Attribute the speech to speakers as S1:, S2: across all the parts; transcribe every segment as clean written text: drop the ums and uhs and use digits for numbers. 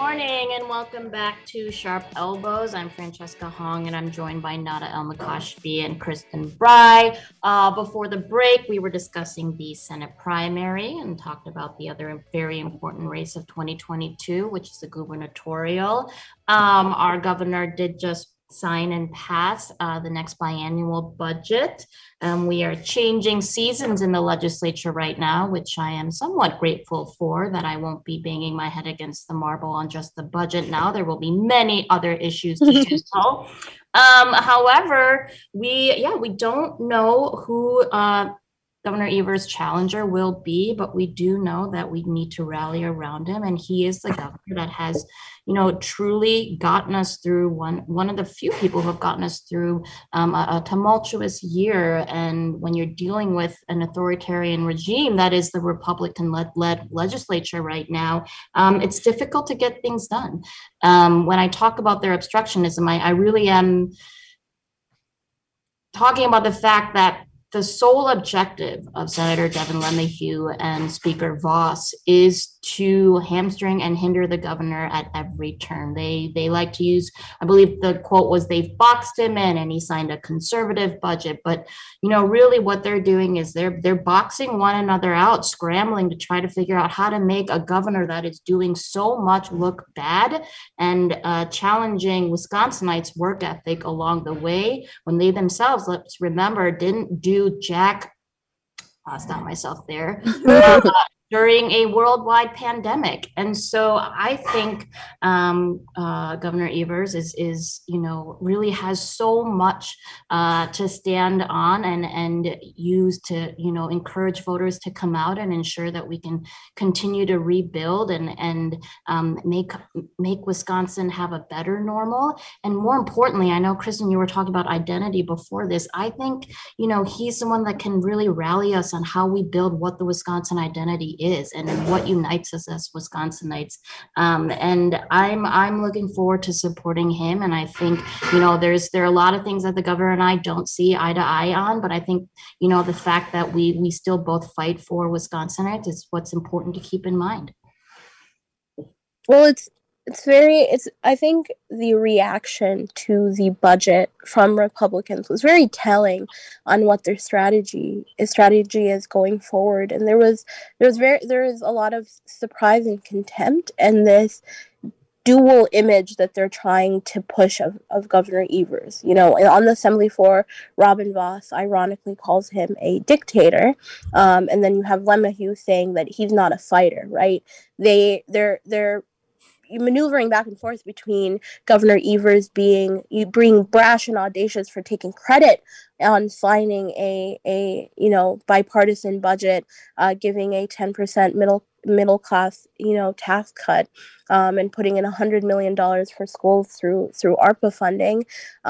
S1: morning and welcome back to Sharp Elbows. I'm Francesca Hong and I'm joined by Nada El-Makashfi and Kristen Bry. Before the break, we were discussing the Senate primary and talked about the other very important race of 2022, which is the gubernatorial. Our governor did just sign and pass the next biannual budget. We are changing seasons in the legislature right now, which I am somewhat grateful for, that I won't be banging my head against the marble on just the budget now. There will be many other issues to tackle. However, we don't know who Governor Evers' challenger will be, but we do know that we need to rally around him. And he is the governor that has, truly gotten us through one of the few people who have gotten us through a tumultuous year. And when you're dealing with an authoritarian regime that is the Republican-led legislature right now, it's difficult to get things done. When I talk about their obstructionism, I really am talking about the fact that the sole objective of Senator Devin LeMahieu and Speaker Vos is to hamstring and hinder the governor at every turn. They like to use, I believe the quote was, they've boxed him in and he signed a conservative budget. But, really what they're doing is they're boxing one another out, scrambling to try to figure out how to make a governor that is doing so much look bad, and challenging Wisconsinites' work ethic along the way, when they themselves, let's remember, didn't do jack, I'll stop myself there, during a worldwide pandemic. And so I think Governor Evers is really has so much to stand on and use to, encourage voters to come out and ensure that we can continue to rebuild and make Wisconsin have a better normal. And more importantly, I know, Kristen, you were talking about identity before this. I think, he's someone that can really rally us on how we build what the Wisconsin identity is and what unites us as Wisconsinites. And I'm looking forward to supporting him. And I think, there are a lot of things that the governor and I don't see eye to eye on, but I think, the fact that we still both fight for Wisconsinites is what's important to keep in mind.
S2: Well, I think the reaction to the budget from Republicans was very telling on what their strategy is going forward. And there was a lot of surprise and contempt, and this dual image that they're trying to push of Governor Evers. On the Assembly floor, Robin Vos ironically calls him a dictator. And then you have LeMahieu saying that he's not a fighter, right? They're maneuvering back and forth between Governor Evers being brash and audacious for taking credit on signing a bipartisan budget, giving a 10% middle class tax cut, and putting in $100 million for schools through ARPA funding.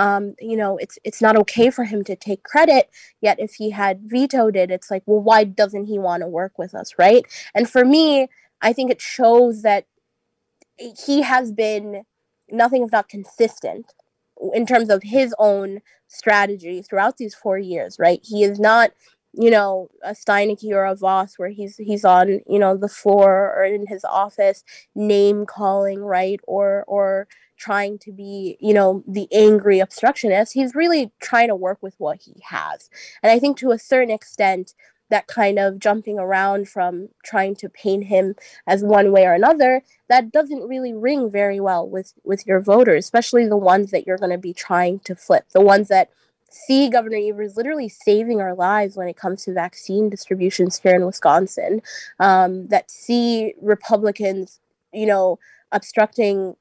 S2: It's not okay for him to take credit. Yet if he had vetoed it, it's like, well, why doesn't he want to work with us, right? And for me, I think it shows that he has been nothing if not consistent in terms of his own strategy throughout these 4 years, right? He is not, a Steineke or a Vos where he's on, the floor or in his office name calling, right? Or trying to be, the angry obstructionist. He's really trying to work with what he has. And I think to a certain extent, that kind of jumping around from trying to paint him as one way or another, that doesn't really ring very well with your voters, especially the ones that you're going to be trying to flip, the ones that see Governor Evers literally saving our lives when it comes to vaccine distributions here in Wisconsin, that see Republicans, obstructing,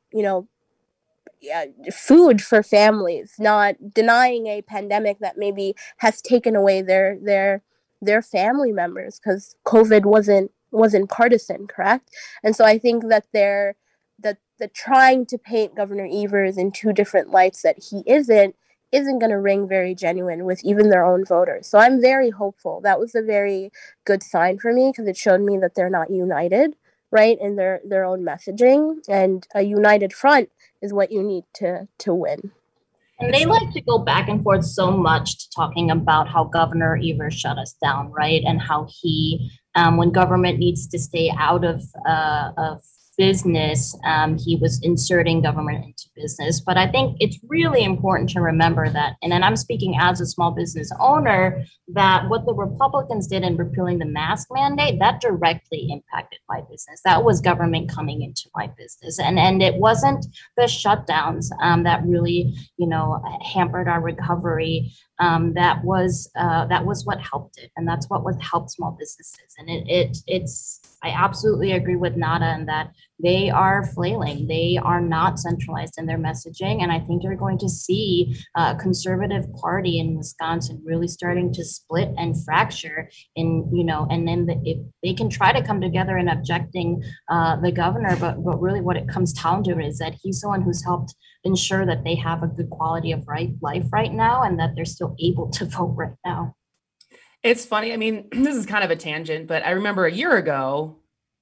S2: food for families, not denying a pandemic that maybe has taken away their family members, because COVID wasn't partisan, correct? And so I think that they're trying to paint Governor Evers in two different lights that he isn't going to ring very genuine with even their own voters. So I'm very hopeful. That was a very good sign for me, because it showed me that they're not united, right, in their own messaging, and a united front is what you need to win.
S1: And they like to go back and forth so much to talking about how Governor Evers shut us down, right? And how he, when government needs to stay out of business, he was inserting government into business. But I think it's really important to remember that, and then I'm speaking as a small business owner, that what the Republicans did in repealing the mask mandate, that directly impacted my business. That was government coming into my business. And it wasn't the shutdowns that really, hampered our recovery. That was what helped it, and that's what would help small businesses. And it's I absolutely agree with Nada in that they are flailing. They are not centralized in their messaging, and I think you're going to see a conservative party in Wisconsin really starting to split and fracture. And then if they can try to come together in objecting the governor, but really what it comes down to is that he's the one who's helped ensure that they have a good quality of life right now, and that they're still able to vote right now.
S3: It's funny. I mean, this is kind of a tangent, but I remember a year ago,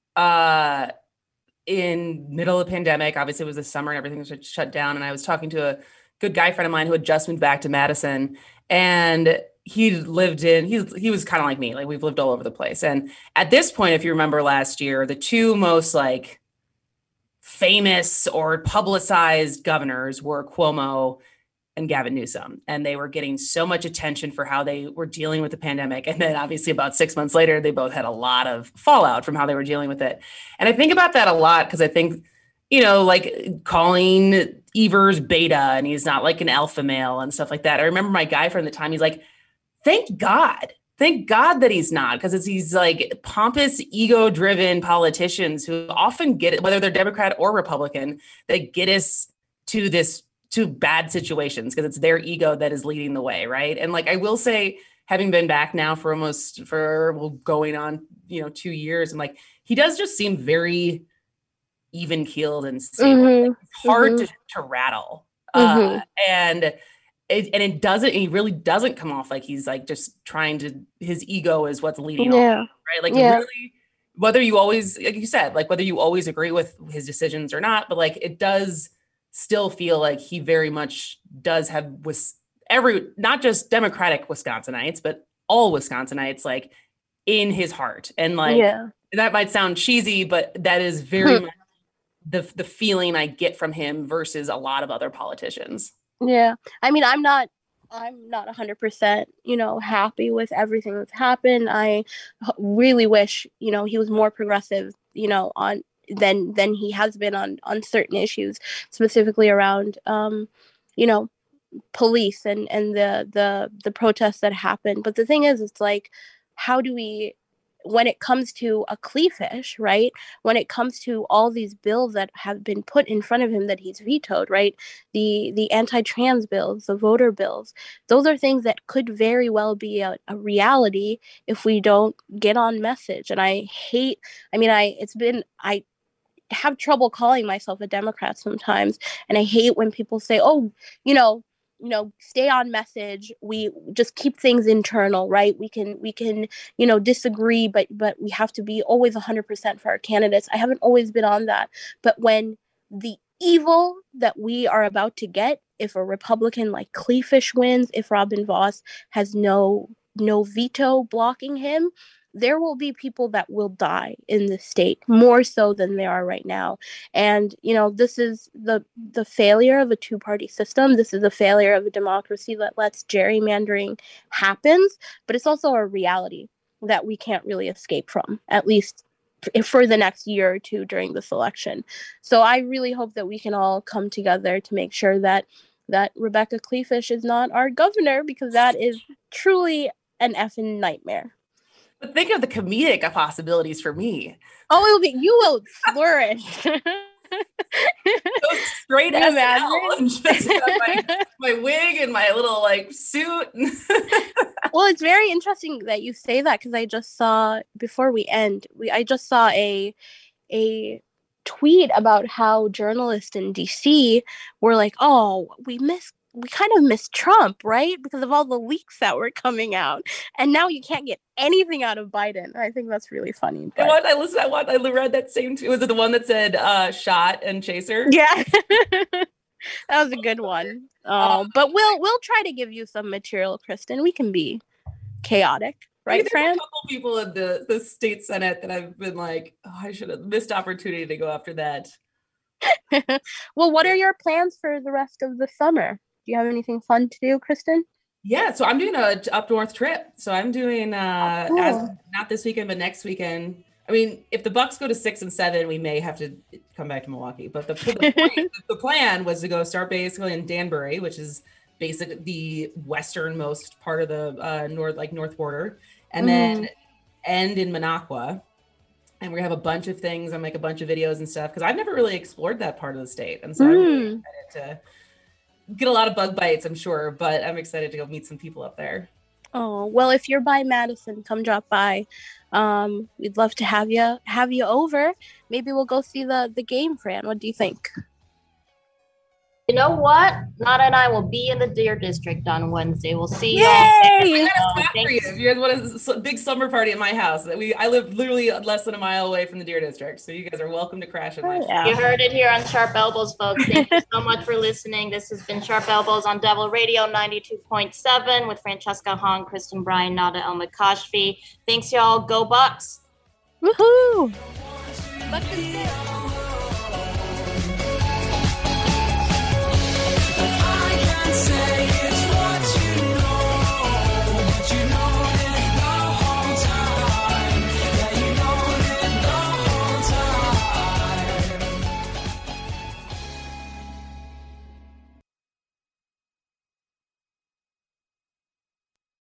S3: in middle of the pandemic, obviously it was the summer and everything was shut down. And I was talking to a good guy friend of mine who had just moved back to Madison, and he was kind of like me. Like, we've lived all over the place. And at this point, if you remember last year, the two most like famous or publicized governors were Cuomo and Gavin Newsom, and they were getting so much attention for how they were dealing with the pandemic. And then obviously about 6 months later, they both had a lot of fallout from how they were dealing with it. And I think about that a lot because I think, like calling Evers beta and he's not like an alpha male and stuff like that. I remember my guy from the time, he's like, thank God that he's not, because it's these like pompous, ego-driven politicians who often get it, whether they're Democrat or Republican, that get us to bad situations because it's their ego that is leading the way, right? And like, I will say, having been back now for going on 2 years, and like, he does just seem very even keeled and stable.
S2: Mm-hmm.
S3: Like, it's hard to rattle, and he really doesn't come off like he's like just his ego is what's leading on, right? Like, really, whether you always, like you said, like whether you always agree with his decisions or not, but like, it does still feel like he very much does have not just Democratic Wisconsinites, but all Wisconsinites like in his heart. And like, that might sound cheesy, but that is very much the feeling I get from him versus a lot of other politicians.
S2: Yeah. I mean, I'm not 100%, happy with everything that's happened. I really wish, he was more progressive, than he has been on certain issues, specifically around, police and the protests that happened. But the thing is, it's like, how do we, when it comes to a Kleefish, right? When it comes to all these bills that have been put in front of him that he's vetoed, right? The anti-trans bills, the voter bills, those are things that could very well be a reality if we don't get on message. And I have trouble calling myself a Democrat sometimes. And I hate when people say, oh, stay on message. We just keep things internal, right? We can, disagree, but we have to be always 100% for our candidates. I haven't always been on that. But when the evil that we are about to get, if a Republican like Kleefish wins, if Robin Vos has no veto blocking him, there will be people that will die in the state more so than there are right now. And, this is the failure of a two-party system. This is a failure of a democracy that lets gerrymandering happens, but it's also a reality that we can't really escape from, at least for the next year or two during this election. So I really hope that we can all come together to make sure that Rebecca Kleefish is not our governor, because that is truly an effing nightmare.
S3: But think of the comedic possibilities for me.
S2: Oh, you will flourish.
S3: Go straight SNL and just have my wig and my little like suit.
S2: Well, it's very interesting that you say that, because I just saw, before we end, I just saw a tweet about how journalists in DC were like, oh, we kind of miss Trump, right? Because of all the leaks that were coming out. And now you can't get anything out of Biden. I think that's really funny. But...
S3: I read that same tweet. Was it the one that said shot and chaser?
S2: Yeah. That was a good one. But we'll try to give you some material, Kristen. We can be chaotic. Right,
S3: There's
S2: Fran?
S3: a couple people in the state senate that I've been like, oh, I should have missed opportunity to go after that.
S2: Well, what are your plans for the rest of the summer? Do you have anything fun to do, Kristen?
S3: Yeah, so I'm doing a up north trip. So I'm doing as
S2: Cool.
S3: not this weekend, but next weekend. I mean, if the Bucks go to 6-7, we may have to come back to Milwaukee. But the plan was to go start basically in Danbury, which is basically the westernmost part of the north border, and then end in Minocqua. And we have a bunch of things and make a bunch of videos and stuff because I've never really explored that part of the state, and so I'm really excited to get a lot of bug bites, I'm sure, but I'm excited to go meet some people up there.
S2: Oh, well, if you're by Madison, come drop by. We'd love to have you over. Maybe we'll go see the game, Fran. What do you think?
S1: You know what? Nada and I will be in the Deer District on Wednesday. We'll see you all.
S2: Yay!
S3: If you guys want a big summer party at my house, I live literally less than a mile away from the Deer District, so you guys are welcome to crash at my
S2: Yeah.
S1: You heard it here on Sharp Elbows, folks. Thank you so much for listening. This has been Sharp Elbows on Devil Radio 92.7 with Francesca Hong, Kristen Bryan, Nada El Makashfi. Thanks, y'all. Go Bucks.
S2: Woohoo! Bucks and six.